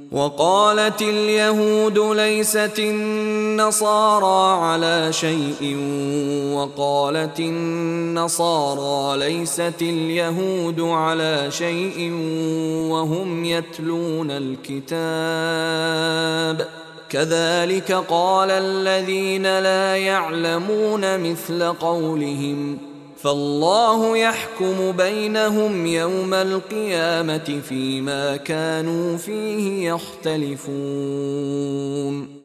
وقالت اليهود ليست النصارى على شيء وقالت النصارى ليست اليهود على شيء وهم يتلون الكتاب كذلك قال الذين لا يعلمون مثل قولهم فالله يحكم بينهم يوم القيامة فيما كانوا فيه يختلفون.